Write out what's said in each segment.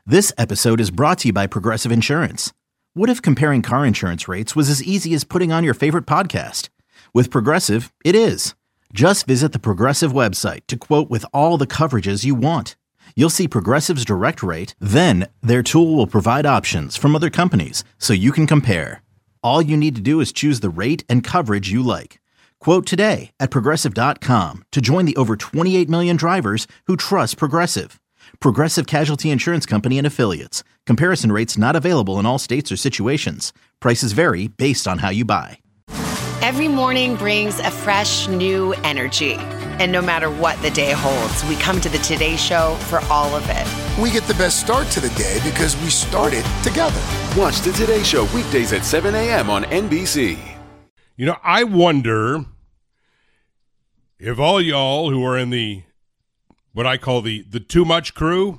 This episode is brought to you by Progressive Insurance. What if comparing car insurance rates was as easy as putting on your favorite podcast? With Progressive, it is. Just visit the Progressive website to quote with all the coverages you want. You'll see Progressive's direct rate, then their tool will provide options from other companies so you can compare. All you need to do is choose the rate and coverage you like. Quote today at Progressive.com to join the over 28 million drivers who trust Progressive. Progressive Casualty Insurance Company and Affiliates. Comparison rates not available in all states or situations. Prices vary based on how you buy. Every morning brings a fresh, new energy. And no matter what the day holds, we come to the Today Show for all of it. We get the best start to the day because we started together. Watch the Today Show weekdays at 7 a.m. on NBC. You know, I wonder if all y'all who are in the what I call the too much crew,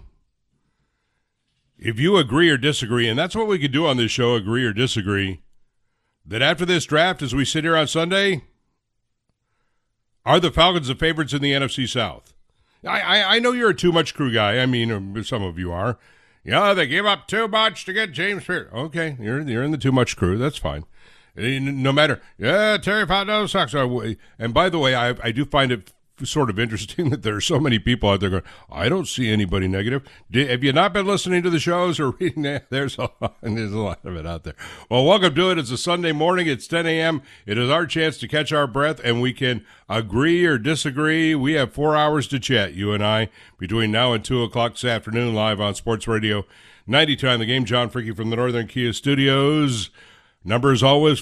if you agree or disagree, and that's what we could do on this show, agree or disagree, that after this draft, as we sit here on Sunday, are the Falcons the favorites in the NFC South? I know you're a too much crew guy. I mean, some of you are. Yeah, they gave up too much to get James Pierce. Okay, you're in the too much crew. That's fine. No matter, Terry Fontenot sucks. And by the way, I do find it sort of interesting that there are so many people out there going, I don't see anybody negative. Have you not been listening to the shows or reading that? There's a lot of it out there. Well, welcome to it. It's a Sunday morning. It's 10 a.m. It is our chance to catch our breath, and we can agree or disagree. We have 4 hours to chat, you and I, between now and 2 o'clock this afternoon, live on Sports Radio 92 on the Game. John Fricke from the Northern Kia Studios. Number is always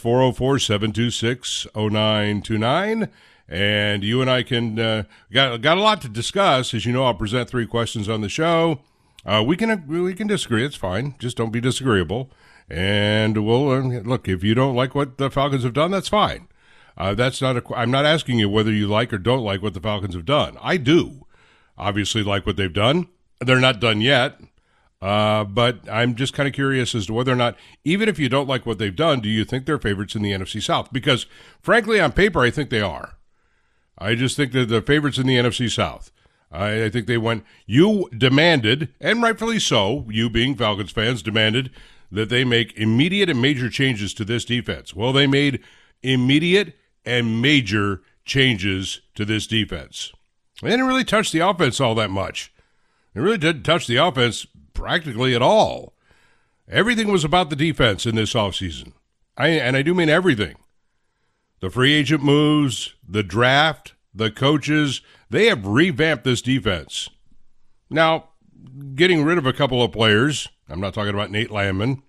404-726-0929. And you and I can got a lot to discuss. As you know, I'll present 3 questions on the show. We can disagree. It's fine. Just don't be disagreeable. And we'll look. If you don't like what the Falcons have done, that's fine. That's not. I'm not asking you whether you like or don't like what the Falcons have done. I do, obviously, like what they've done. They're not done yet. But I'm just kind of curious as to whether or not, even if you don't like what they've done, do you think they're favorites in the NFC South? Because, frankly, on paper, I think they are. I just think they're the favorites in the NFC South. I think they went, you demanded, and rightfully so, you being Falcons fans, demanded that they make immediate and major changes to this defense. Well, they made immediate and major changes to this defense. They didn't really touch the offense all that much. They really didn't touch the offense practically at all. Everything was about the defense in this offseason. And I do mean everything. The free agent moves, the draft, the coaches, they have revamped this defense. Now, getting rid of a couple of players, I'm not talking about Nate Landman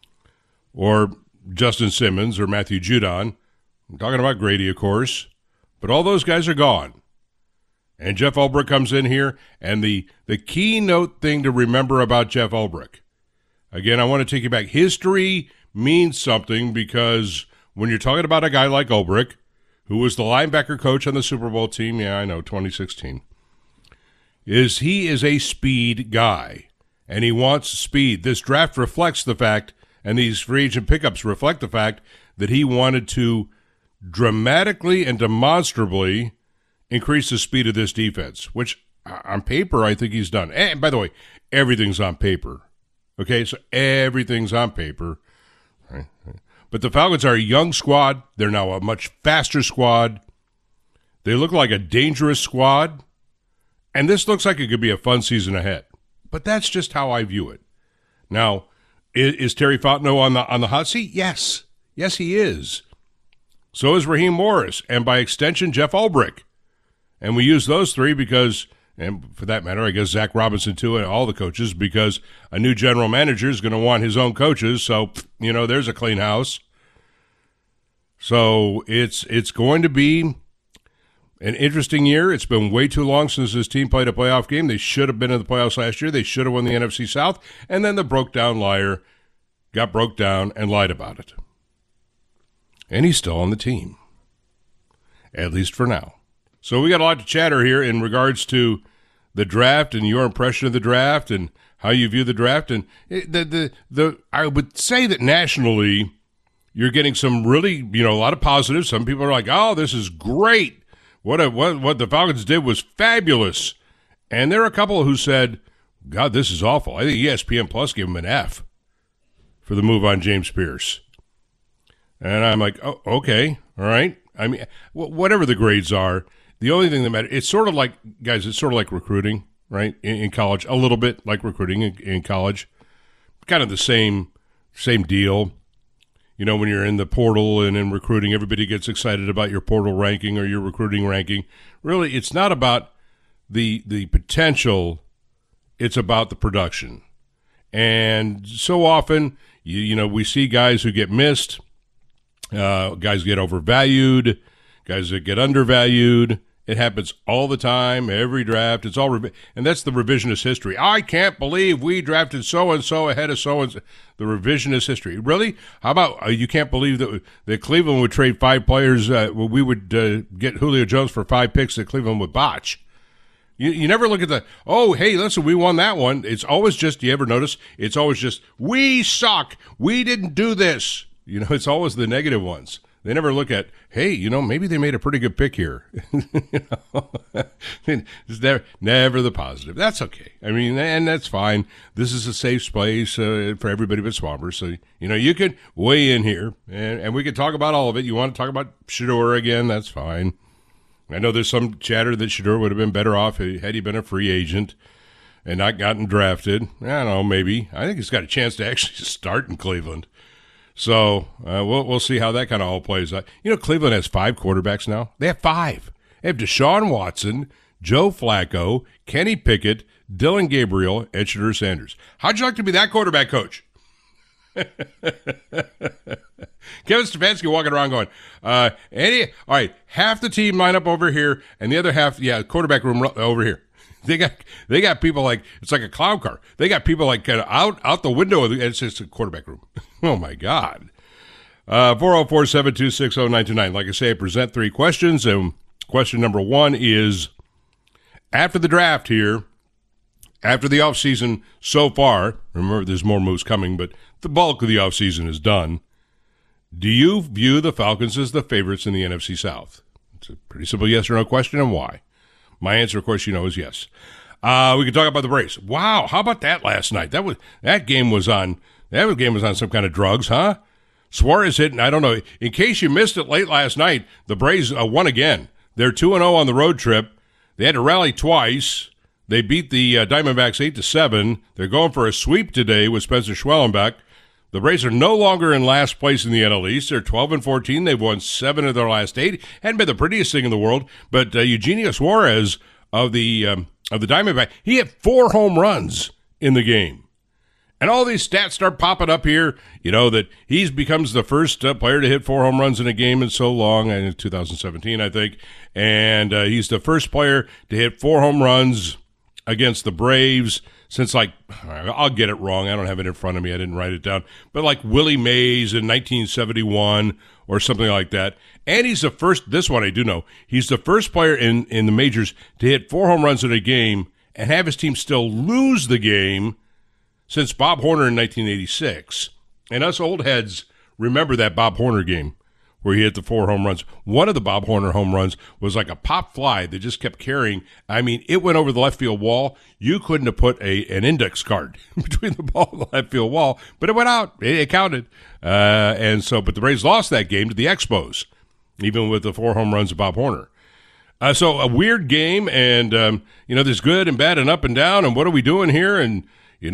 or Justin Simmons or Matthew Judon. I'm talking about Grady, of course. But all those guys are gone. And Jeff Ulbrich comes in here, and the keynote thing to remember about Jeff Ulbrich, again, I want to take you back. History means something because when you're talking about a guy like Ulbrich, who was the linebacker coach on the Super Bowl team, 2016, he is a speed guy, and he wants speed. This draft reflects the fact, and these free agent pickups reflect the fact, that he wanted to dramatically and demonstrably increase the speed of this defense, which on paper I think he's done. And by the way, everything's on paper. Okay, so everything's on paper. Right. But the Falcons are a young squad. They're now a much faster squad. They look like a dangerous squad. And this looks like it could be a fun season ahead. But that's just how I view it. Now, is Terry Fontenot on the hot seat? Yes. Yes, he is. So is Raheem Morris. And by extension, Jeff Ulbrich. And we use those 3 because, and for that matter, I guess Zach Robinson too, and all the coaches, because a new general manager is going to want his own coaches. So, there's a clean house. So it's going to be an interesting year. It's been way too long since this team played a playoff game. They should have been in the playoffs last year. They should have won the NFC South. And then the broke-down liar got broke down and lied about it. And he's still on the team, at least for now. So we got a lot to chatter here in regards to the draft and your impression of the draft and how you view the draft. And I would say that nationally, you're getting some really, a lot of positives. Some people are like, oh, this is great. What the Falcons did was fabulous. And there are a couple who said, God, this is awful. I think ESPN Plus gave him an F for the move on James Pierce. And I'm like, oh, okay, all right. I mean, whatever the grades are, the only thing that matters, it's sort of like, guys, it's sort of like recruiting, right, in college, a little bit like recruiting in college. Kind of the same deal. You know, when you're in the portal and in recruiting, everybody gets excited about your portal ranking or your recruiting ranking. Really, it's not about the potential, it's about the production. And so often, you know, we see guys who get missed, guys get overvalued, guys that get undervalued. It happens all the time, every draft. It's all and that's the revisionist history. I can't believe we drafted so-and-so ahead of so-and-so. The revisionist history. Really? How about you can't believe that Cleveland would trade 5 players, we would get Julio Jones for 5 picks that Cleveland would botch. You never look at the, oh, hey, listen, we won that one. It's always just, you ever notice? It's always just, we suck. We didn't do this. You know, it's always the negative ones. They never look at, hey, you know, maybe they made a pretty good pick here. You know? It's never the positive. That's okay. I mean, and that's fine. This is a safe space for everybody but Swampers. So, you know, you could weigh in here, and we could talk about all of it. You want to talk about Shedeur again, that's fine. I know there's some chatter that Shedeur would have been better off had he been a free agent and not gotten drafted. I don't know, maybe. I think he's got a chance to actually start in Cleveland. So we'll see how that kind of all plays out. You know, Cleveland has 5 quarterbacks now. They have 5. They have Deshaun Watson, Joe Flacco, Kenny Pickett, Dylan Gabriel, and Shedeur Sanders. How'd you like to be that quarterback coach? Kevin Stefanski walking around going, all right, half the team line up over here, and the other half, quarterback room over here. They got people like, it's like a clown car. They got people like kind of out the window, and it's just a quarterback room. Oh my God. 404-726-0929. Like I say, I present 3 questions, and question number 1 is, after the draft here, after the offseason so far, remember there's more moves coming, but the bulk of the offseason is done. Do you view the Falcons as the favorites in the NFC South? It's a pretty simple yes or no question, and why? My answer, of course, you know, is yes. We could talk about the Braves. Wow, how about that last night? That game was on some kind of drugs, huh? Suarez hit, and I don't know. In case you missed it late last night, the Braves won again. They're 2-0 on the road trip. They had to rally twice. They beat the Diamondbacks 8-7. They're going for a sweep today with Spencer Schwellenbach. The Braves are no longer in last place in the NL East. They're 12-14. They've won 7 of their last 8. Hadn't been the prettiest thing in the world, but Eugenio Suarez of the Diamondbacks, he hit 4 home runs in the game. And all these stats start popping up here, you know, that he becomes the first player to hit 4 home runs in a game in so long, in 2017, I think. And he's the first player to hit 4 home runs against the Braves since, like, I'll get it wrong. I don't have it in front of me. I didn't write it down. But like Willie Mays in 1971 or something like that. And he's the first, this one I do know, he's the first player in the majors to hit 4 home runs in a game and have his team still lose the game since Bob Horner in 1986. And us old heads remember that Bob Horner game where he hit the 4 home runs. One of the Bob Horner home runs was like a pop fly that just kept carrying. I mean, it went over the left field wall. You couldn't have put an index card between the ball and the left field wall, but it went out. It counted. But the Braves lost that game to the Expos, even with the 4 home runs of Bob Horner. So a weird game, and, there's good and bad and up and down, and what are we doing here? And,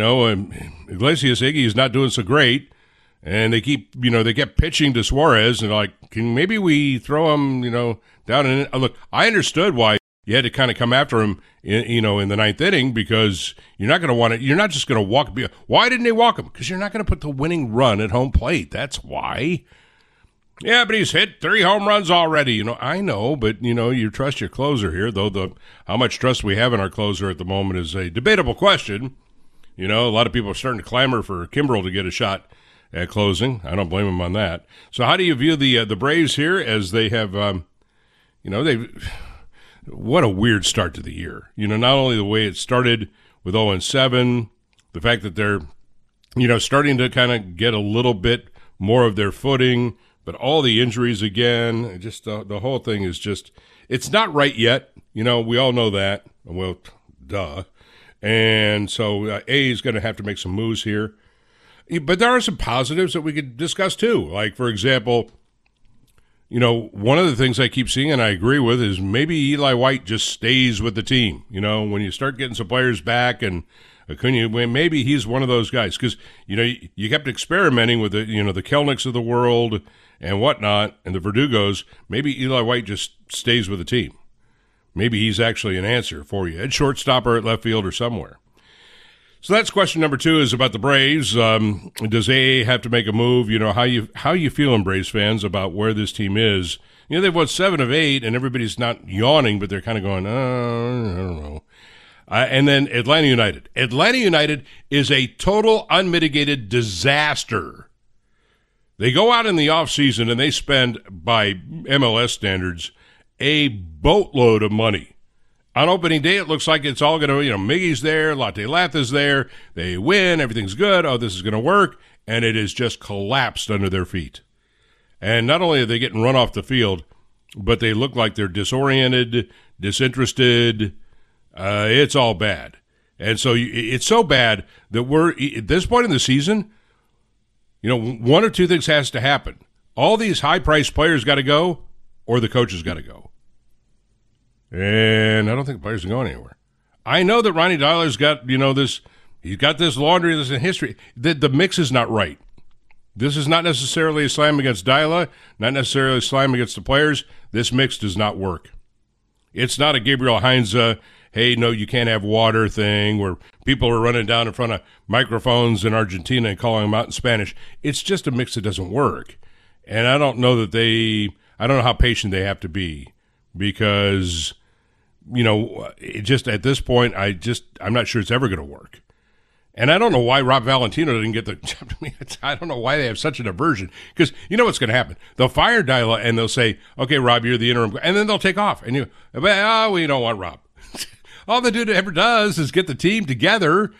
Iglesias Iggy is not doing so great. And they kept pitching to Suarez, and like, can maybe we throw him, down in? Look, I understood why you had to kind of come after him, in the 9th inning, because you're not going to want to. You're not just going to walk. Why didn't they walk him? Because you're not going to put the winning run at home plate. That's why. Yeah, but he's hit 3 home runs already. I know, but you trust your closer here. Though how much trust we have in our closer at the moment is a debatable question. A lot of people are starting to clamor for Kimbrel to get a shot at closing. I don't blame him on that. So how do you view the Braves here as they have, what a weird start to the year. Not only the way it started with 0-7, the fact that they're, starting to kind of get a little bit more of their footing, but all the injuries again, just the whole thing is just, it's not right yet. We all know that. Well, duh. And so A is going to have to make some moves here. But there are some positives that we could discuss too. Like, for example, one of the things I keep seeing and I agree with is maybe Eli White just stays with the team. When you start getting some players back and Acuna, maybe he's one of those guys. Because, you kept experimenting with the Kelnicks of the world and whatnot and the Verdugos. Maybe Eli White just stays with the team. Maybe he's actually an answer for you at shortstop or at left field or somewhere. So that's question number 2 is about the Braves. Does AA have to make a move? How you feeling, Braves fans, about where this team is? They've won 7 of 8, and everybody's not yawning, but they're kind of going, I don't know. And then Atlanta United. Atlanta United is a total unmitigated disaster. They go out in the offseason and they spend, by MLS standards, a boatload of money. On opening day, it looks like it's all going to, Miggy's there, Latte Latha's there, they win, everything's good, oh, this is going to work, and it is just collapsed under their feet. And not only are they getting run off the field, but they look like they're disoriented, disinterested, it's all bad. And so it's so bad that we're, at this point in the season, one or two things has to happen. All these high-priced players got to go, or the coaches got to go. And I don't think the players are going anywhere. I know that Ronnie Dyler's got, he's got this laundry, this in history. The mix is not right. This is not necessarily a slam against Dyler, not necessarily a slam against the players. This mix does not work. It's not a Gabriel Heinze, hey, no, you can't have water thing where people are running down in front of microphones in Argentina and calling them out in Spanish. It's just a mix that doesn't work. And I don't know that I don't know how patient they have to be because it just at this point, I'm not sure it's ever going to work. And I don't know why Rob Valentino didn't get I don't know why they have such an aversion. Because you know what's going to happen. They'll fire Dyla and they'll say, okay, Rob, you're the interim. And then they'll take off. And we don't want Rob. All the dude ever does is get the team together.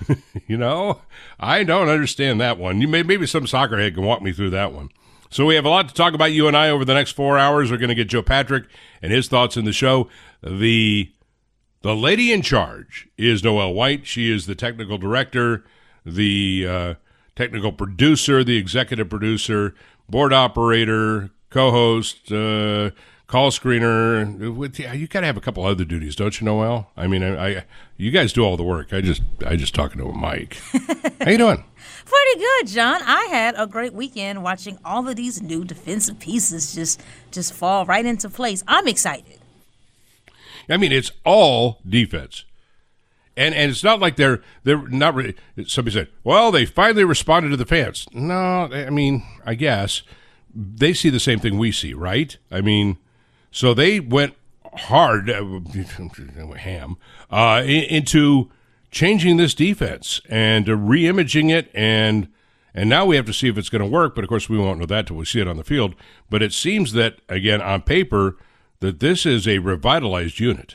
I don't understand that one. Maybe some soccer head can walk me through that one. So we have a lot to talk about, you and I, over the next 4 hours. We're going to get Joe Patrick and his thoughts in the show. The lady in charge is Noelle White. She is the technical director, the technical producer, the executive producer, board operator, co-host, call screener. You got to have a couple other duties, don't you, Noelle? I mean, you guys do all the work. I just talking to a mic. How you doing? Pretty good, John. I had a great weekend watching all of these new defensive pieces just fall right into place. I'm excited. I mean, it's all defense. And it's not like they're not really, somebody said, well, they finally responded to the fans. No, I mean, I guess they see the same thing we see, right? I mean, so they went hard, into changing this defense and re-imaging it, and now we have to see if it's going to work, but of course we won't know that till we see it on the field. But it seems that, again, on paper, that this is a revitalized unit.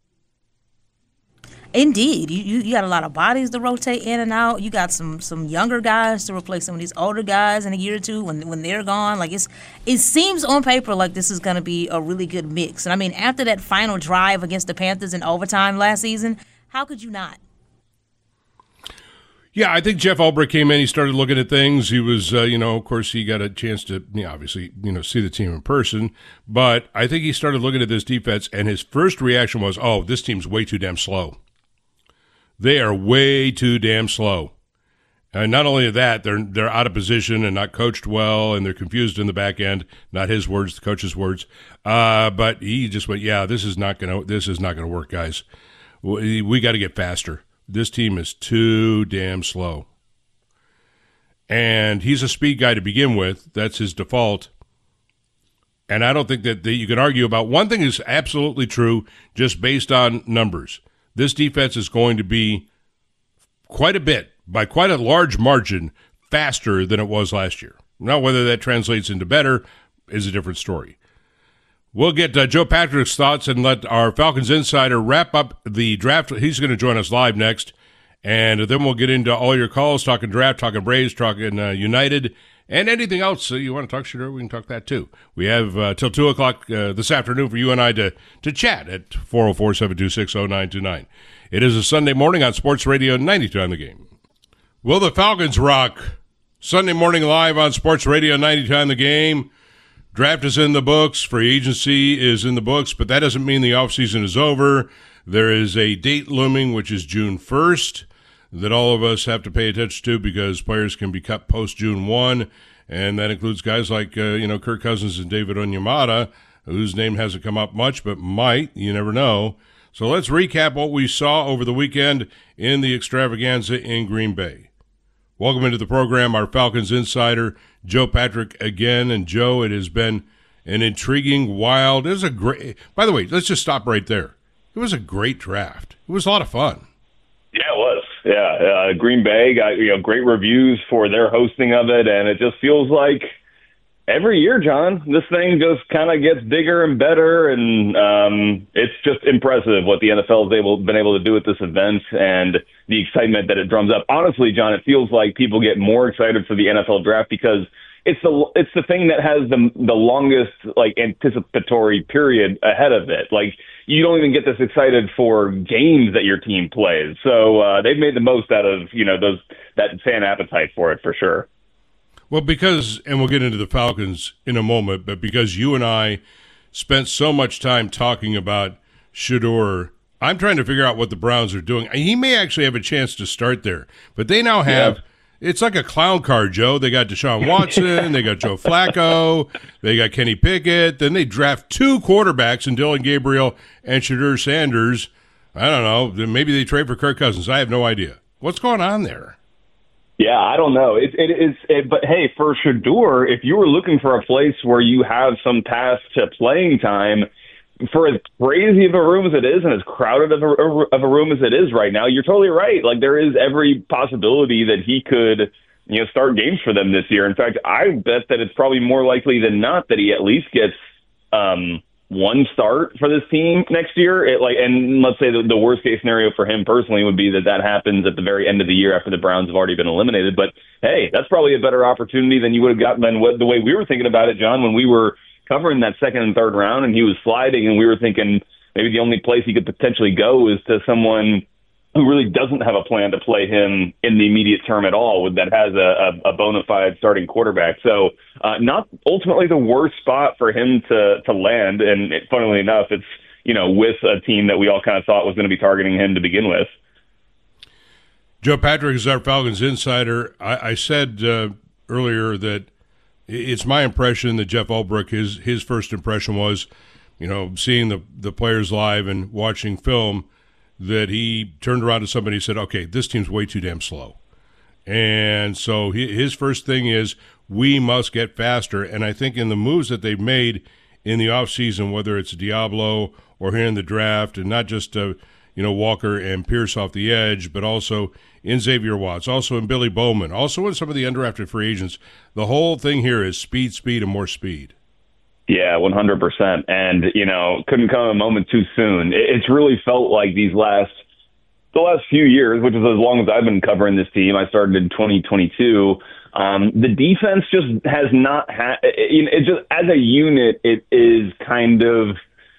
Indeed. You got a lot of bodies to rotate in and out. You got some younger guys to replace some of these older guys in a year or two when they're gone. Like it seems on paper like this is going to be a really good mix. And I mean, after that final drive against the Panthers in overtime last season, how could you not? Yeah, I think Jeff Ulbrich came in. He started looking at things. He was, of course, he got a chance to, obviously, see the team in person. But I think he started looking at this defense, and his first reaction was, oh, this team's way too damn slow. They are way too damn slow. And not only that, they're out of position and not coached well, and they're confused in the back end. Not his words, the coach's words. But he just went, yeah, this is not gonna work, guys. We got to get faster. This team is too damn slow. And he's a speed guy to begin with. That's his default. And I don't think that you can argue about. One thing is absolutely true, just based on numbers. This defense is going to be quite a bit, by quite a large margin, faster than it was last year. Now, whether that translates into better is a different story. We'll get Joe Patrick's thoughts and let our Falcons insider wrap up the draft. He's going to join us live next. And then we'll get into all your calls, talking draft, talking Braves, talking United, and anything else you want to talk, sure, we can talk that too. We have till 2 o'clock this afternoon for you and I to chat at 404-726-0929. It is a Sunday morning on Sports Radio 92 on the Game. Will the Falcons rock? Sunday morning live on Sports Radio 92 on the Game. Draft is in the books. Free agency is in the books, but that doesn't mean the offseason is over. There is a date looming, which is June 1st, that all of us have to pay attention to because players can be cut post-June 1, and that includes guys like Kirk Cousins and David Onyemata, whose name hasn't come up much, but might. You never know. So let's recap what we saw over the weekend in the extravaganza in Green Bay. Welcome into the program, our Falcons insider, Joe Patrick again. And Joe, it has been an intriguing, wild, it was a great, by the way, let's just stop right there. It was a great draft. It was a lot of fun. Yeah, it was. Yeah, Green Bay got great reviews for their hosting of it, and it just feels like every year, John, this thing just kind of gets bigger and better, and it's just impressive what the NFL has been able to do at this event and the excitement that it drums up. Honestly, John, it feels like people get more excited for the NFL draft because it's the thing that has the longest anticipatory period ahead of it. You don't even get this excited for games that your team plays. So they've made the most out of that fan appetite for it for sure. Well, because, and we'll get into the Falcons in a moment, but because you and I spent so much time talking about Shedeur, I'm trying to figure out what the Browns are doing. He may actually have a chance to start there, but they now have, it's like a clown car, Joe. They got Deshaun Watson, they got Joe Flacco, they got Kenny Pickett, then they draft two quarterbacks in Dylan Gabriel and Shedeur Sanders. I don't know, maybe they trade for Kirk Cousins. I have no idea. What's going on there? Yeah, I don't know. But hey, for Shedeur, if you were looking for a place where you have some path to playing time, for as crazy of a room as it is and as crowded of a room as it is right now, you're totally right. There is every possibility that he could, start games for them this year. In fact, I bet that it's probably more likely than not that he at least gets one start for this team next year. And let's say the worst case scenario for him personally would be that happens at the very end of the year after the Browns have already been eliminated. But hey, that's probably a better opportunity than you would have gotten than the way we were thinking about it, John, when we were covering that second and third round and he was sliding and we were thinking maybe the only place he could potentially go is to someone who really doesn't have a plan to play him in the immediate term at all, that has a bona fide starting quarterback. So not ultimately the worst spot for him to land. And funnily enough, it's, with a team that we all kind of thought was going to be targeting him to begin with. Joe Patrick is our Falcons insider. I said earlier that it's my impression that Jeff Ulbrich, his first impression was, seeing the players live and watching film, that he turned around to somebody and said, okay, this team's way too damn slow. And so his first thing is we must get faster. And I think in the moves that they've made in the offseason, whether it's Diablo or here in the draft, and not just Walker and Pierce off the edge, but also in Xavier Watts, also in Billy Bowman, also in some of the undrafted free agents. The whole thing here is speed, and more speed. Yeah, 100%. And, couldn't come a moment too soon. It's really felt like the last few years, which is as long as I've been covering this team. I started in 2022. The defense just has not had, it just as a unit, it is kind of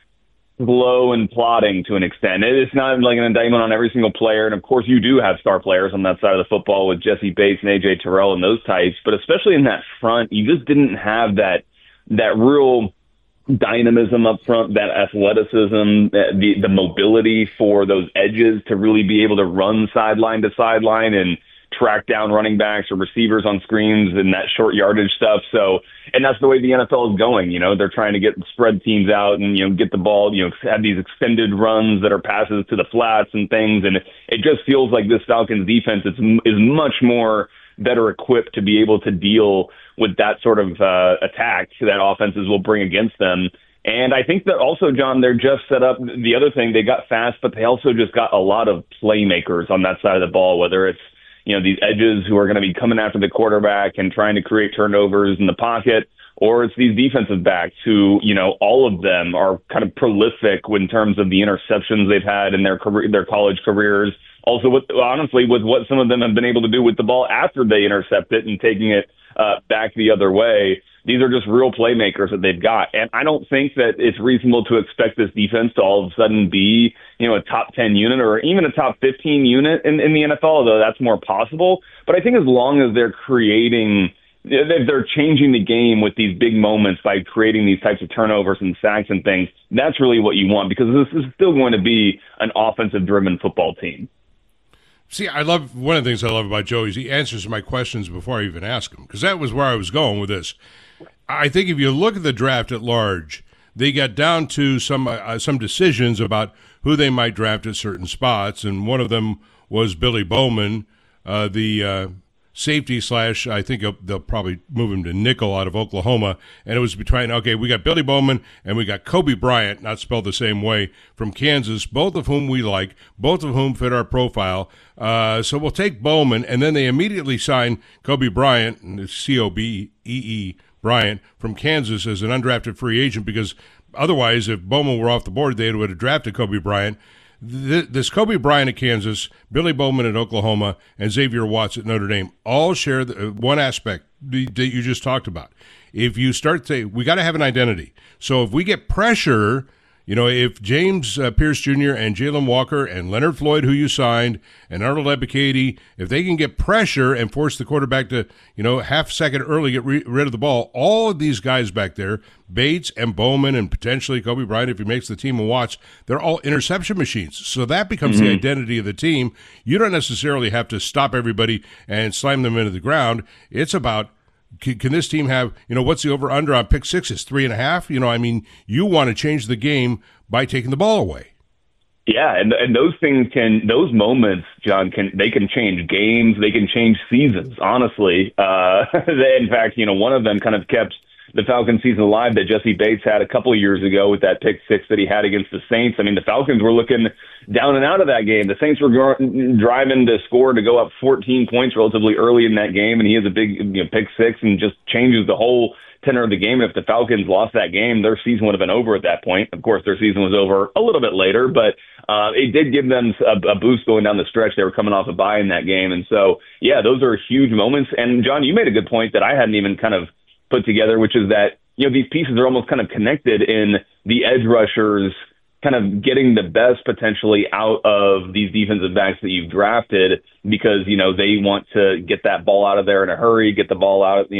slow and plodding to an extent. It's not like an indictment on every single player. And of course you do have star players on that side of the football with Jesse Bates and AJ Terrell and those types, but especially in that front, you just didn't have that real dynamism up front, that athleticism, the mobility for those edges to really be able to run sideline to sideline and track down running backs or receivers on screens and that short yardage stuff. So, and that's the way the NFL is going. They're trying to get spread teams out and, get the ball, have these extended runs that are passes to the flats and things. And it just feels like this Falcons defense is much more better equipped to be able to deal with that sort of attack that offenses will bring against them. And I think that also, John, they're just set up. The other thing, they got fast, but they also just got a lot of playmakers on that side of the ball, whether it's, these edges who are going to be coming after the quarterback and trying to create turnovers in the pocket, or it's these defensive backs who, all of them are kind of prolific in terms of the interceptions they've had in their college careers. Also, with what some of them have been able to do with the ball after they intercept it and taking it back the other way. These are just real playmakers that they've got. And I don't think that it's reasonable to expect this defense to all of a sudden be, a top 10 unit or even a top 15 unit in the NFL, although that's more possible. But I think as long as they're they're changing the game with these big moments by creating these types of turnovers and sacks and things, that's really what you want, because this is still going to be an offensive-driven football team. See, one of the things I love about Joe is he answers my questions before I even ask him, because that was where I was going with this. I think if you look at the draft at large, they got down to some decisions about who they might draft at certain spots, and one of them was Billy Bowman, the safety / I think they'll probably move him to nickel out of Oklahoma. And it was between, we got Billy Bowman and we got Kobe Bryant, not spelled the same way, from Kansas, both of whom we like, both of whom fit our profile. So we'll take Bowman, and then they immediately sign Kobe Bryant, Cobee Bryant, from Kansas as an undrafted free agent, because otherwise, if Bowman were off the board, they would have drafted Kobe Bryant. This Kobe Bryant at Kansas, Billy Bowman at Oklahoma, and Xavier Watts at Notre Dame all share one aspect that you just talked about. If you start to say, we got to have an identity. So if we get pressure, if James Pierce Jr. and Jalen Walker and Leonard Floyd, who you signed, and Arnold Ebiketie, if they can get pressure and force the quarterback to, half a second early get rid of the ball, all of these guys back there, Bates and Bowman and potentially Kobe Bryant, if he makes the team and Watts, they're all interception machines. So that becomes the identity of the team. You don't necessarily have to stop everybody and slam them into the ground. It's about, can this team have, what's the over-under on pick sixes? 3.5? You want to change the game by taking the ball away. Yeah, and those moments, John, can change games, they can change seasons, honestly. In fact, one of them kind of kept the Falcons season alive that Jesse Bates had a couple of years ago with that pick six that he had against the Saints. I mean, the Falcons were looking down and out of that game. The Saints were driving to score to go up 14 points relatively early in that game, and he has a big pick six and just changes the whole tenor of the game. And if the Falcons lost that game, their season would have been over at that point. Of course, their season was over a little bit later, but it did give them a boost going down the stretch. They were coming off a bye in that game. And so, yeah, those are huge moments. And, John, you made a good point that I hadn't even kind of put together, which is that, these pieces are almost kind of connected in the edge rushers kind of getting the best potentially out of these defensive backs that you've drafted, because, they want to get that ball out of there in a hurry, get the ball out,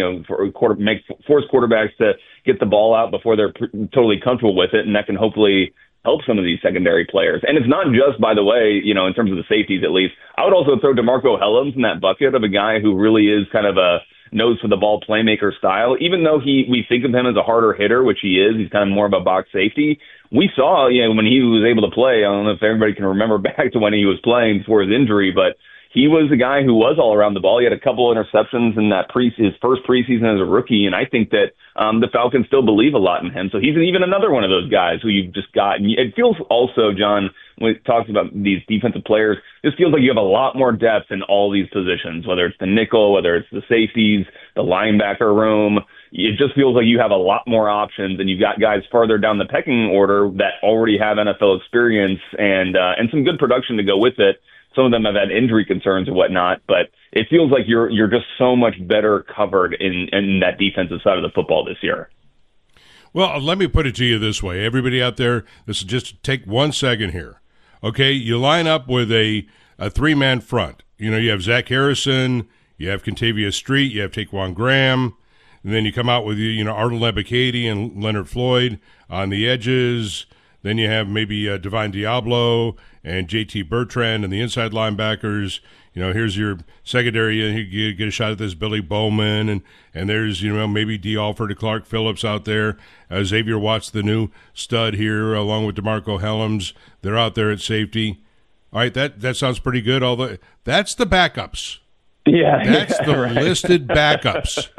force quarterbacks to get the ball out before they're totally comfortable with it. And that can hopefully help some of these secondary players. And it's not just, by the way, in terms of the safeties, at least, I would also throw DeMarco Hellams in that bucket of a guy who really is kind of a nose for the ball playmaker style. Even though we think of him as a harder hitter, which he is, he's kind of more of a box safety. We saw, when he was able to play, I don't know if everybody can remember back to when he was playing before his injury, but he was a guy who was all around the ball. He had a couple of interceptions in that his first preseason as a rookie, and I think that the Falcons still believe a lot in him. So he's even another one of those guys who you've just got. And it feels also, John, when it talks about these defensive players, this feels like you have a lot more depth in all these positions, whether it's the nickel, whether it's the safeties, the linebacker room. It just feels like you have a lot more options, and you've got guys farther down the pecking order that already have NFL experience and some good production to go with it. Some of them have had injury concerns and whatnot, but it feels like you're just so much better covered in that defensive side of the football this year. Well, let me put it to you this way. Everybody out there, this is just take 1 second here. Okay, you line up with a three-man front. You have Zach Harrison, you have Kentavious Street, you have Taquan Graham, and then you come out with Arnold Ebiketie and Leonard Floyd on the edges. Then you have maybe Divine Diablo and J.T. Bertrand and the inside linebackers. Here's your secondary. You get a shot at this Billy Bowman, and there's maybe D. Alford and Clark Phillips out there. Xavier Watts, the new stud here, along with DeMarco Hellams. They're out there at safety. All right, that sounds pretty good. Although that's the backups. Yeah, that's the right. Listed backups.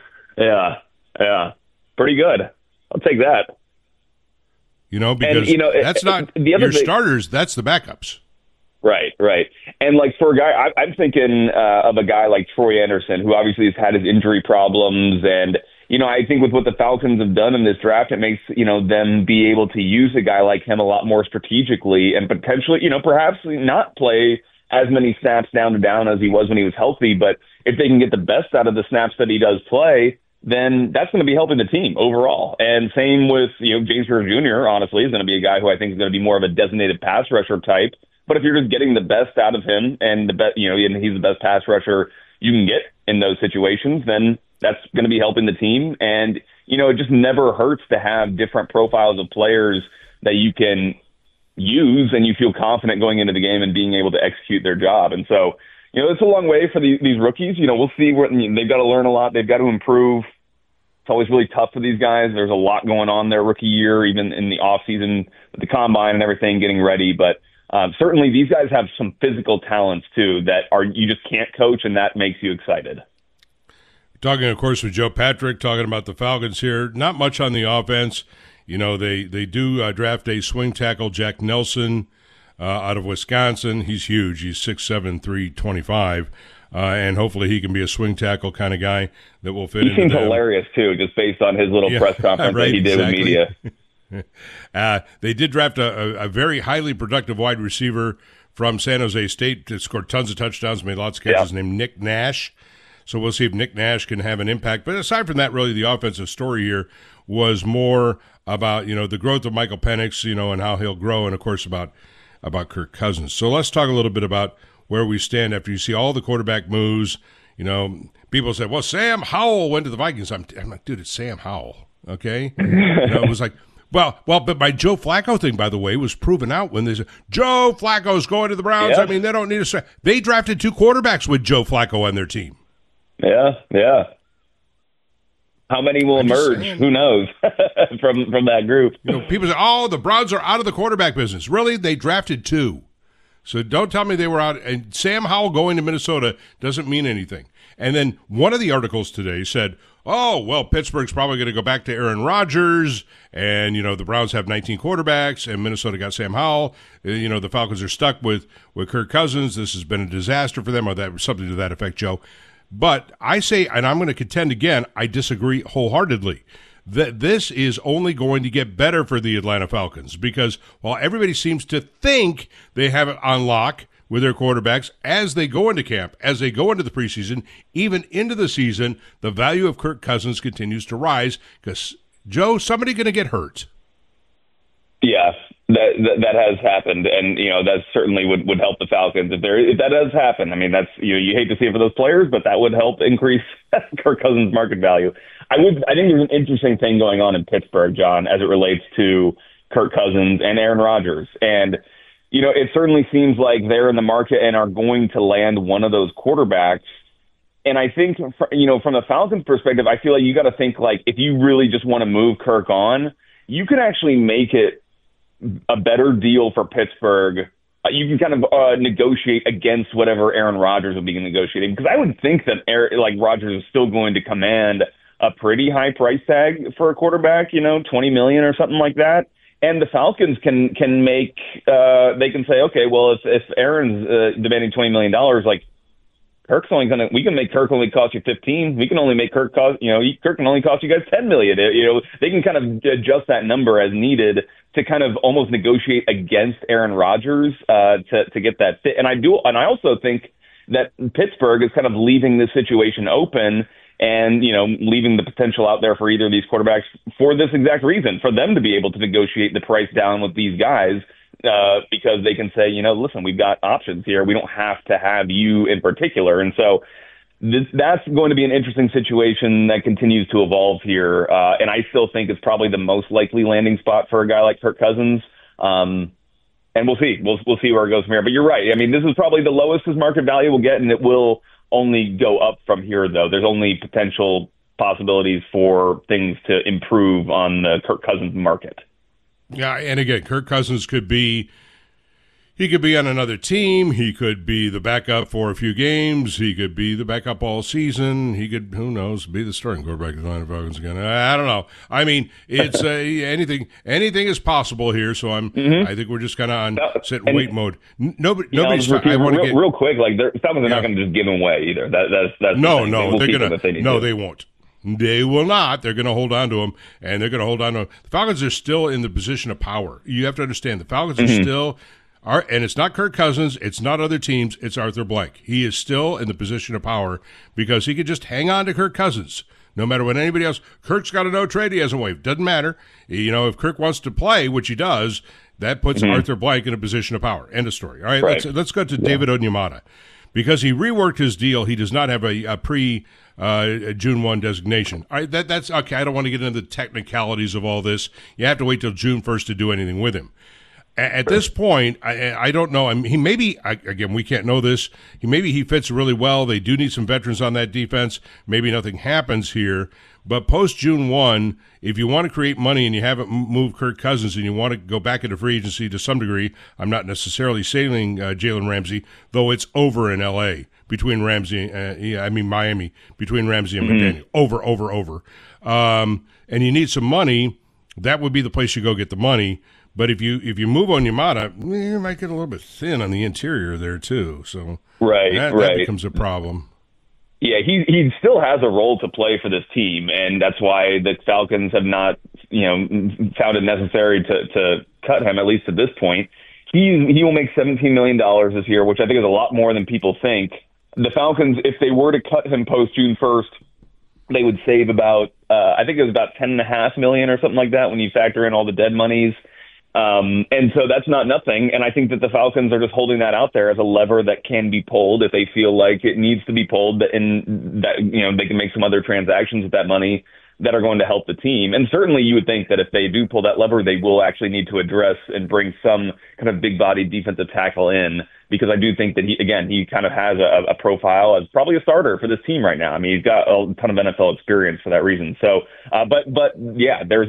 Yeah, pretty good. I'll take that. Because that's not your starters, that's the backups. Right. And for a guy, I'm thinking of a guy like Troy Anderson, who obviously has had his injury problems. And, I think with what the Falcons have done in this draft, it makes, them be able to use a guy like him a lot more strategically and potentially, perhaps not play as many snaps down to down as he was when he was healthy. But if they can get the best out of the snaps that he does play, then that's going to be helping the team overall. And same with, James Pierce Jr., honestly, is going to be a guy who I think is going to be more of a designated pass rusher type. But if you're just getting the best out of him and and he's the best pass rusher you can get in those situations, then that's going to be helping the team. And, it just never hurts to have different profiles of players that you can use and you feel confident going into the game and being able to execute their job. And so, it's a long way for these rookies. We'll see where they've got to learn a lot. They've got to improve. It's always really tough for these guys. There's a lot going on their rookie year, even in the off season with the combine and everything, getting ready. But certainly these guys have some physical talents too that you just can't coach, and that makes you excited. Talking, of course, with Joe Patrick, talking about the Falcons here. Not much on the offense. They do draft a swing tackle, Jack Nelson, out of Wisconsin. He's huge. He's 6'7", 325. And hopefully he can be a swing tackle kind of guy that will fit into them. He seems hilarious, too, just based on his little press conference that he did with media. They did draft a very highly productive wide receiver from San Jose State that scored tons of touchdowns, made lots of catches, named Nick Nash. So we'll see if Nick Nash can have an impact. But aside from that, really the offensive story here was more about, the growth of Michael Penix, and how he'll grow, and, of course, about Kirk Cousins. So let's talk a little bit about where we stand after you see all the quarterback moves. People said, well, Sam Howell went to the Vikings. I'm like, dude, it's Sam Howell, okay? It was like, well, but my Joe Flacco thing, by the way, was proven out when they said, Joe Flacco's going to the Browns. Yeah. I mean, they don't need a – they drafted 2 quarterbacks with Joe Flacco on their team. Yeah. How many will emerge? Who knows from that group? People say, oh, the Browns are out of the quarterback business. Really? They drafted 2. So don't tell me they were out. And Sam Howell going to Minnesota doesn't mean anything. And then one of the articles today said, oh, well, Pittsburgh's probably going to go back to Aaron Rodgers. And, the Browns have 19 quarterbacks and Minnesota got Sam Howell. The Falcons are stuck with Kirk Cousins. This has been a disaster for them, or that something to that effect, Joe. But I say, and I'm going to contend again, I disagree wholeheartedly, that this is only going to get better for the Atlanta Falcons, because while everybody seems to think they have it on lock with their quarterbacks, as they go into camp, as they go into the preseason, even into the season, the value of Kirk Cousins continues to rise because, Joe, somebody going to get hurt. Yeah, that has happened, and that certainly would help the Falcons if that does happen. I mean, that's you hate to see it for those players, but that would help increase Kirk Cousins' market value. I think there's an interesting thing going on in Pittsburgh, John, as it relates to Kirk Cousins and Aaron Rodgers, and it certainly seems like they're in the market and are going to land one of those quarterbacks. And I think, from the Falcons' perspective, I feel like you got to think like if you really just want to move Kirk on, you can actually make it a better deal for Pittsburgh. You can kind of negotiate against whatever Aaron Rodgers would be negotiating, because I would think that Rodgers is still going to command a pretty high price tag for a quarterback, $20 million or something like that. And the Falcons can make they can say, okay, well, if Aaron's demanding $20 million, like we can make Kirk only cost you 15. We can only make Kirk cost, Kirk can only cost you guys $10 million. They can kind of adjust that number as needed to kind of almost negotiate against Aaron Rodgers to get that fit. And I also think that Pittsburgh is kind of leaving this situation open and, leaving the potential out there for either of these quarterbacks for this exact reason, for them to be able to negotiate the price down with these guys. Because they can say, listen, we've got options here. We don't have to have you in particular. And so that's going to be an interesting situation that continues to evolve here. And I still think it's probably the most likely landing spot for a guy like Kirk Cousins. And we'll see. We'll see where it goes from here. But you're right. I mean, this is probably the lowest his market value will get, and it will only go up from here, though. There's only potential possibilities for things to improve on the Kirk Cousins market. Yeah, and again, Kirk Cousins could be on another team. He could be the backup for a few games. He could be the backup all season. He could, who knows, be the starting quarterback of the Atlanta Falcons again. I don't know. I mean, it's anything is possible here. So I think we're just kind of on sit and wait mode. Nobody's. I want to get real quick. Like Falcons are not going to just give him away either. That's no. They won't. They will not. They're going to hold on to him, and they're going to hold on to him. The Falcons are still in the position of power. You have to understand, the Falcons are still and it's not Kirk Cousins, it's not other teams, it's Arthur Blank. He is still in the position of power because he could just hang on to Kirk Cousins. No matter what anybody else, Kirk's got a no trade. He hasn't waived. Doesn't matter. You know, if Kirk wants to play, which he does, that puts Arthur Blank in a position of power. End of story. All right. Let's go to David Onyemata. Because he reworked his deal, he does not have a pre-June 1 designation. All right, that's okay. I don't want to get into the technicalities of all this. You have to wait till June 1st to do anything with him. At this point, I don't know. I mean, he maybe, again, we can't know this. Maybe he fits really well. They do need some veterans on that defense. Maybe nothing happens here. But post-June 1, if you want to create money and you haven't moved Kirk Cousins and you want to go back into free agency to some degree, I'm not necessarily saying Jalen Ramsey, though it's over in L.A. between Miami, between Ramsey and McDaniel. Over. And you need some money, that would be the place you go get the money. But if you move on Yamada, you might get a little bit thin on the interior there too. So that becomes a problem. Yeah, he still has a role to play for this team, and that's why the Falcons have not, found it necessary to cut him, at least at this point. He will make $17 million this year, which I think is a lot more than people think. The Falcons, if they were to cut him post June 1st, they would save about, I think it was about $10.5 million or something like that when you factor in all the dead monies. And so that's not nothing. And I think that the Falcons are just holding that out there as a lever that can be pulled if they feel like it needs to be pulled, and that, they can make some other transactions with that money that are going to help the team. And certainly you would think that if they do pull that lever, they will actually need to address and bring some kind of big body defensive tackle in, because I do think that he kind of has a profile as probably a starter for this team right now. I mean, he's got a ton of NFL experience for that reason. So, but yeah, there's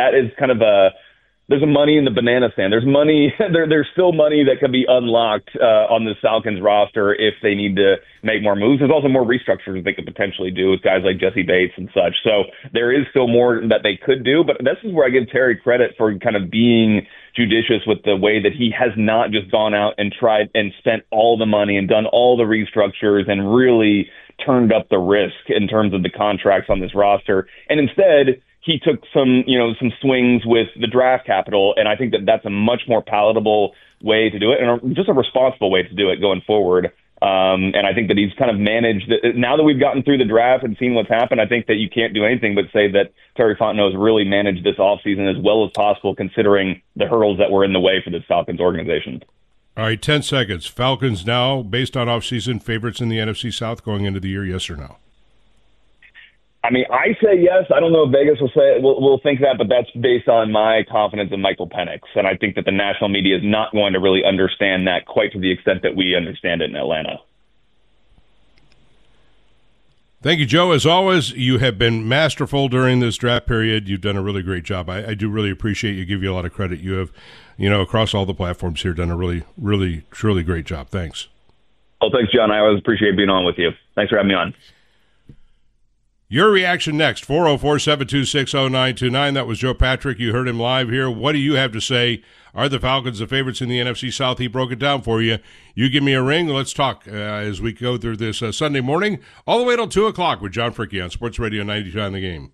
a money in the banana stand. There's money. There's still money that can be unlocked on the Falcons roster if they need to make more moves. There's also more restructures they could potentially do with guys like Jesse Bates and such. So there is still more that they could do. But this is where I give Terry credit for kind of being judicious with the way that he has not just gone out and tried and spent all the money and done all the restructures and really turned up the risk in terms of the contracts on this roster. And instead, he took some swings with the draft capital, and I think that that's a much more palatable way to do it, and just a responsible way to do it going forward. And I think that he's kind of managed – now that we've gotten through the draft and seen what's happened, I think that you can't do anything but say that Terry Fontenot has really managed this offseason as well as possible, considering the hurdles that were in the way for this Falcons organization. All right, 10 seconds. Falcons now, based on offseason, favorites in the NFC South going into the year, yes or no? I mean, I say yes. I don't know if Vegas will think that, but that's based on my confidence in Michael Penix. And I think that the national media is not going to really understand that quite to the extent that we understand it in Atlanta. Thank you, Joe. As always, you have been masterful during this draft period. You've done a really great job. I do really appreciate you. Give you a lot of credit. You have, across all the platforms here, done a really, really, truly great job. Thanks. Well, thanks, John. I always appreciate being on with you. Thanks for having me on. Your reaction next, 404-726-0929. That was Joe Patrick. You heard him live here. What do you have to say? Are the Falcons the favorites in the NFC South? He broke it down for you. You give me a ring. Let's talk as we go through this Sunday morning, all the way till 2 o'clock with John Fricke on Sports Radio 99 The Game.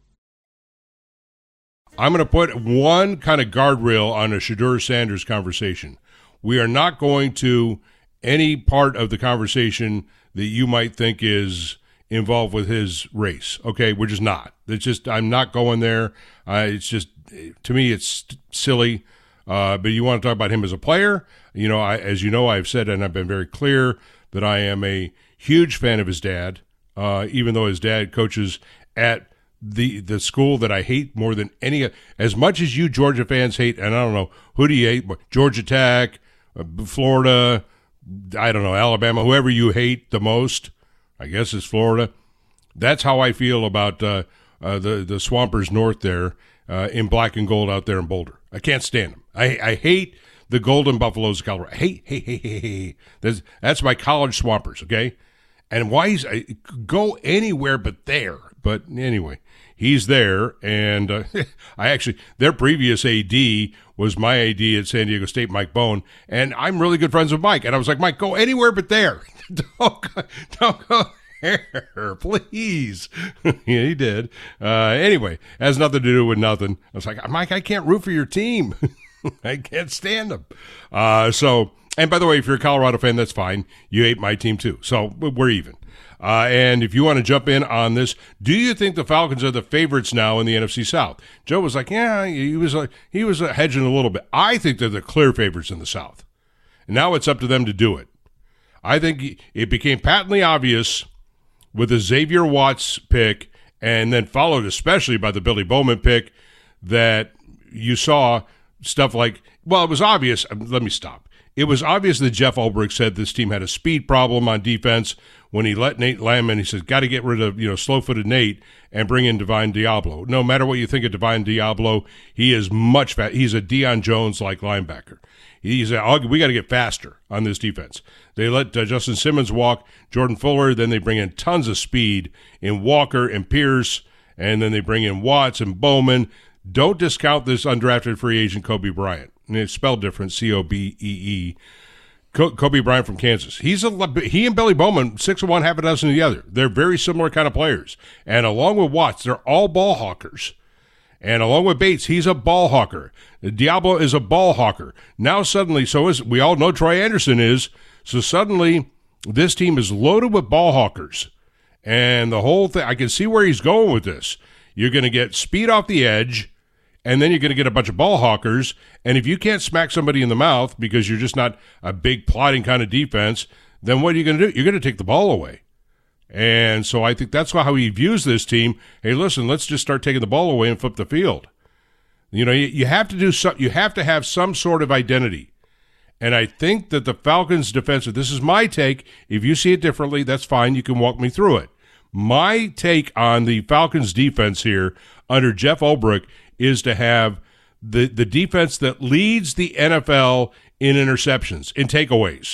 I'm going to put one kind of guardrail on a Shedeur Sanders conversation. We are not going to any part of the conversation that you might think is involved with his race. Okay, we're just not. It's just, I'm not going there. It's just, to me, it's silly. But you want to talk about him as a player? As you know, I've said, and I've been very clear, that I am a huge fan of his dad, even though his dad coaches at the school that I hate more than any. As much as you Georgia fans hate, and I don't know, who do you hate? Georgia Tech, Florida, I don't know, Alabama, whoever you hate the most, I guess it's Florida. That's how I feel about the Swampers North there in black and gold out there in Boulder. I can't stand them. I hate the Golden Buffaloes of Colorado. Hey. That's my college Swampers, okay? And why go anywhere but there. But anyway, he's there, and their previous AD was my AD at San Diego State, Mike Bone, and I'm really good friends with Mike. And I was like, Mike, go anywhere but there. Don't go there, please. Yeah, he did. Anyway, has nothing to do with nothing. I was like, Mike, I can't root for your team. I can't stand them. So And by the way, if you're a Colorado fan, that's fine. You hate my team too. So we're even. And if you want to jump in on this, do you think the Falcons are the favorites now in the NFC South? Joe was like, yeah, he was hedging a little bit. I think they're the clear favorites in the South. And now it's up to them to do it. I think it became patently obvious with the Xavier Watts pick and then followed especially by the Billy Bowman pick that you saw stuff like, well, it was obvious. Let me stop. It was obvious that Jeff Ulbrich said this team had a speed problem on defense when he let Nate Landman, he says, got to get rid of, slow-footed Nate and bring in Divine Diablo. No matter what you think of Divine Diablo, he is much fast. He's a Deion Jones-like linebacker. We got to get faster on this defense. They let Justin Simmons walk, Jordan Fuller, then they bring in tons of speed in Walker and Pierce, and then they bring in Watts and Bowman. Don't discount this undrafted free agent Kobe Bryant. And it's spelled different, C-O-B-E-E. Kobe Bryant from Kansas. He and Billy Bowman, 6-1, half a dozen together. They're very similar kind of players. And along with Watts, they're all ball hawkers. And along with Bates, he's a ball hawker. Diablo is a ball hawker. Now suddenly, we all know Troy Anderson is, so suddenly this team is loaded with ball hawkers. And the whole thing, I can see where he's going with this. You're going to get speed off the edge, and then you're going to get a bunch of ball hawkers. And if you can't smack somebody in the mouth because you're just not a big plotting kind of defense, then what are you going to do? You're going to take the ball away. And so I think that's how he views this team. Hey, listen, let's just start taking the ball away and flip the field. You have to do so. You have to have some sort of identity. And I think that the Falcons' defensive, this is my take. If you see it differently, that's fine. You can walk me through it. My take on the Falcons' defense here under Jeff Ulbrich is to have the defense that leads the NFL in interceptions, in takeaways.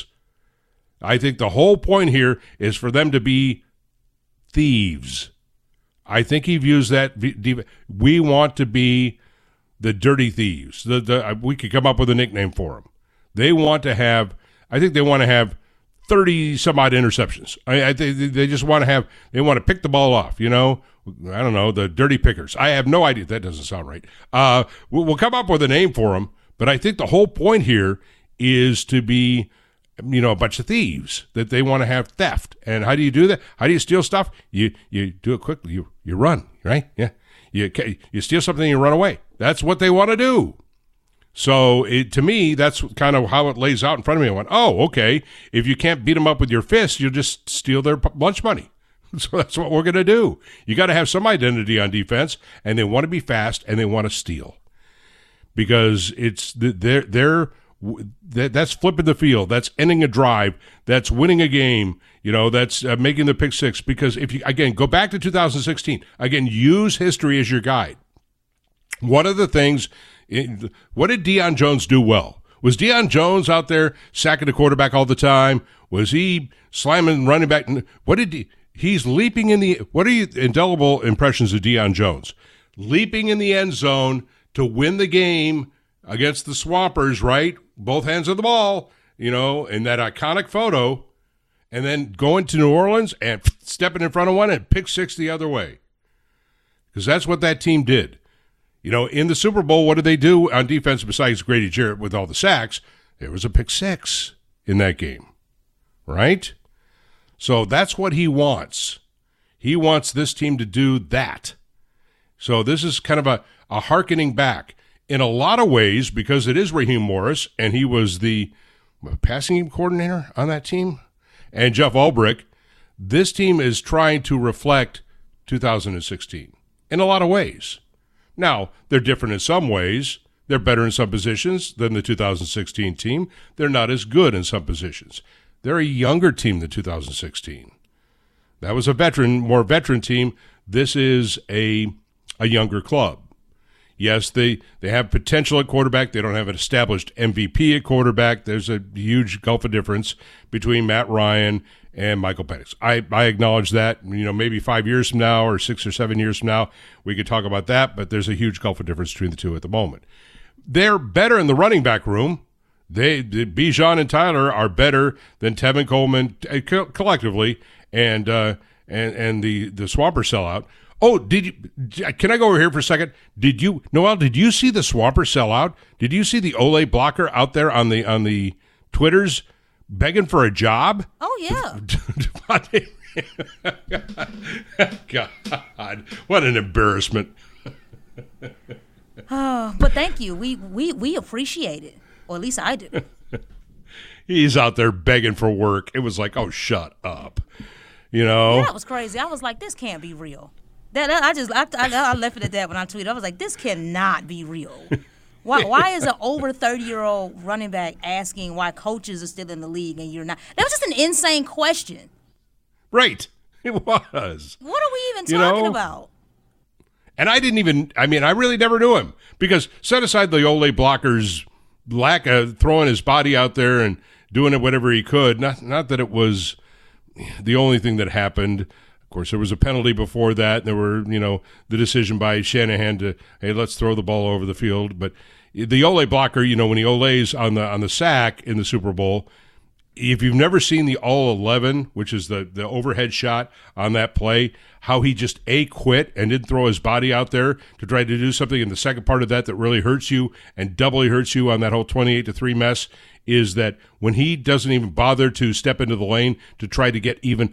I think the whole point here is for them to be thieves. I think he views that. We want to be the dirty thieves. We could come up with a nickname for them. They want to have, I think they want to have 30-some-odd interceptions. They just want to have, they want to pick the ball off, I don't know, the dirty pickers. I have no idea. That doesn't sound right. We'll come up with a name for them, but I think the whole point here is to be, a bunch of thieves, that they want to have theft. And how do you do that? How do you steal stuff? You do it quickly. You run, right? Yeah. You steal something and you run away. That's what they want to do. So to me, that's kind of how it lays out in front of me. I went, oh, okay. If you can't beat them up with your fists, you'll just steal their lunch money. So that's what we're going to do. You got to have some identity on defense, and they want to be fast, and they want to steal. Because it's that's flipping the field. That's ending a drive. That's winning a game. That's making the pick six. Because if you, again, go back to 2016. Again, use history as your guide. One of the things, what did Deion Jones do well? Was Deion Jones out there sacking the quarterback all the time? Was he slamming running back? He's leaping in the, what are your indelible impressions of Deion Jones? Leaping in the end zone to win the game against the Swampers, right? Both hands of the ball, in that iconic photo, and then going to New Orleans and stepping in front of one and pick six the other way. Because that's what that team did. In the Super Bowl, what did they do on defense besides Grady Jarrett with all the sacks? There was a pick six in that game, right? So that's what he wants. He wants this team to do that. So this is kind of a hearkening back in a lot of ways, because it is Raheem Morris, and he was the passing game coordinator on that team, and Jeff Ulbrich. This team is trying to reflect 2016 in a lot of ways. Now, they're different in some ways. They're better in some positions than the 2016 team. They're not as good in some positions. They're a younger team than 2016. That was a more veteran team. This is a younger club. Yes, they have potential at quarterback. They don't have an established MVP at quarterback. There's a huge gulf of difference between Matt Ryan and Michael Penix. I acknowledge that. Maybe 5 years from now or 6 or 7 years from now, we could talk about that, but there's a huge gulf of difference between the two at the moment. They're better in the running back room. Bijan and Tyler are better than Tevin Coleman collectively, and the Swamper sellout. Oh, can I go over here for a second? Noel, did you see the Swamper sellout? Did you see the Ole blocker out there on the Twitter's begging for a job? Oh, yeah. God, what an embarrassment. But thank you. We appreciate it. Or at least I do. He's out there begging for work. It was like, oh, shut up. You know? Yeah, that was crazy. I was like, this can't be real. I left it at that when I tweeted. I was like, this cannot be real. Why is an over 30-year-old running back asking why coaches are still in the league and you're not? That was just an insane question. Right. It was. What are we even talking about? And I really never knew him because set aside the Ole Blocker's lack of throwing his body out there and doing it whatever he could. Not that it was the only thing that happened. Of course, there was a penalty before that. There were, the decision by Shanahan to, hey, let's throw the ball over the field. But the Ole Blocker, when he Ole's on the sack in the Super Bowl, if you've never seen the All-11, which is the overhead shot on that play, how he just quit and didn't throw his body out there to try to do something in the second part of that really hurts you and doubly hurts you on that whole 28-3 mess, is that when he doesn't even bother to step into the lane to try to get even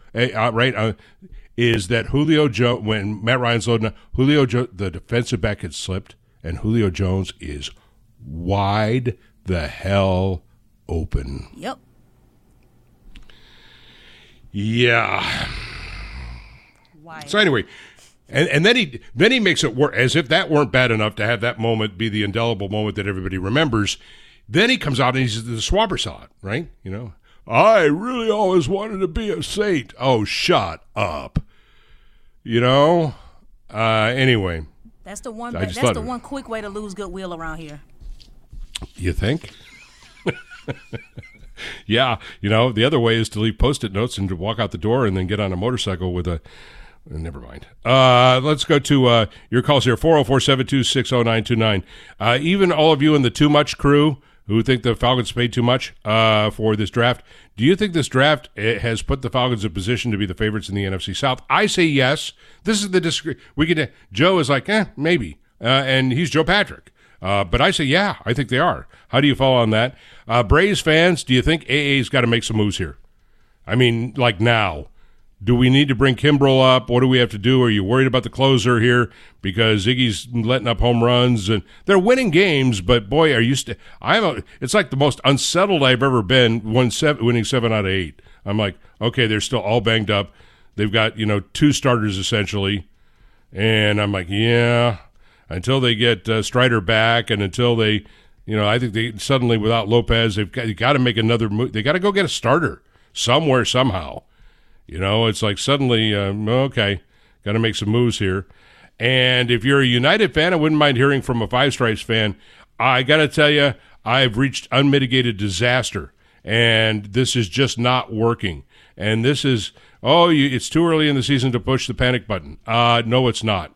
is that Julio Jones, when Matt Ryan's loading up, the defensive back had slipped, and Julio Jones is wide the hell open. Yep. Yeah. Why? So anyway, and then he makes it work as if that weren't bad enough to have that moment be the indelible moment that everybody remembers. Then he comes out and he's the swabber salad, right? I really always wanted to be a saint. Oh, shut up. Anyway. That's the one. That's the one quick way to lose goodwill around here. You think? Yeah, the other way is to leave Post-it notes and to walk out the door and then get on a motorcycle with a. Never mind. Let's go to your calls here. 404-726-0929. Even all of you in the Too Much crew who think the Falcons paid too much for this draft, do you think this draft has put the Falcons in position to be the favorites in the NFC South? I say yes. This is the Joe is like, maybe, and he's Joe Patrick. But I say, yeah, I think they are. How do you fall on that? Braves fans, do you think AA's got to make some moves here? I mean, like now. Do we need to bring Kimbrel up? What do we have to do? Are you worried about the closer here because Iggy's letting up home runs and they're winning games? But boy, are you? It's like the most unsettled I've ever been. Winning 7 out of 8. I'm like, okay, they're still all banged up. They've got 2 starters essentially, and I'm like, yeah. Until they get Strider back, and until they, I think they suddenly without Lopez, they've got to make another move. They got to go get a starter somewhere somehow. It's like suddenly, okay, got to make some moves here. And if you're a United fan, I wouldn't mind hearing from a Five Stripes fan. I got to tell you, I've reached unmitigated disaster, and this is just not working. And this is, it's too early in the season to push the panic button. No, it's not.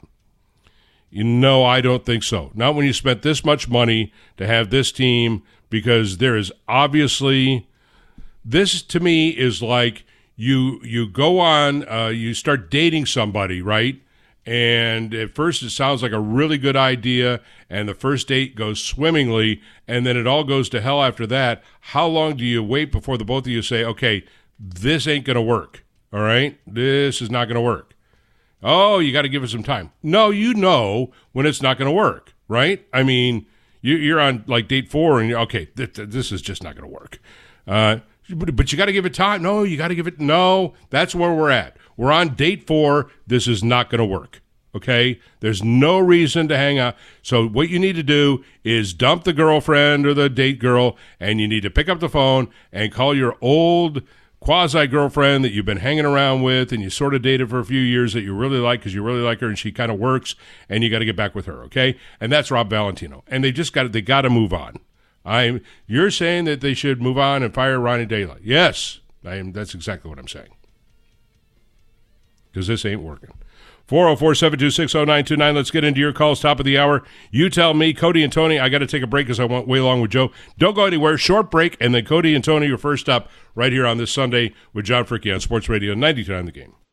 I don't think so. Not when you spent this much money to have this team, because there is obviously, this to me is like, You go on, you start dating somebody, right? And at first it sounds like a really good idea, and the first date goes swimmingly, and then it all goes to hell after that. How long do you wait before the both of you say, okay, this ain't going to work, all right? This is not going to work. Oh, you got to give it some time. No, when it's not going to work, right? I mean, you're on like date 4, and you're, okay, this is just not going to work. But you got to give it time. No, you got to give it. No, that's where we're at. We're on date 4. This is not going to work. Okay? There's no reason to hang out. So what you need to do is dump the girlfriend or the date girl, and you need to pick up the phone and call your old quasi-girlfriend that you've been hanging around with and you sort of dated for a few years that you really like because you really like her and she kind of works, and you got to get back with her. Okay? And that's Rob Valentino. And they got to move on. You're saying that they should move on and fire Ronnie Daylight. Yes, that's exactly what I'm saying. Because this ain't working. 404-726-0929. Let's get into your calls, top of the hour. You tell me, Cody and Tony, I got to take a break because I went way long with Joe. Don't go anywhere. Short break, and then Cody and Tony are first up right here on this Sunday with John Fricke on Sports Radio 92.9 The Game.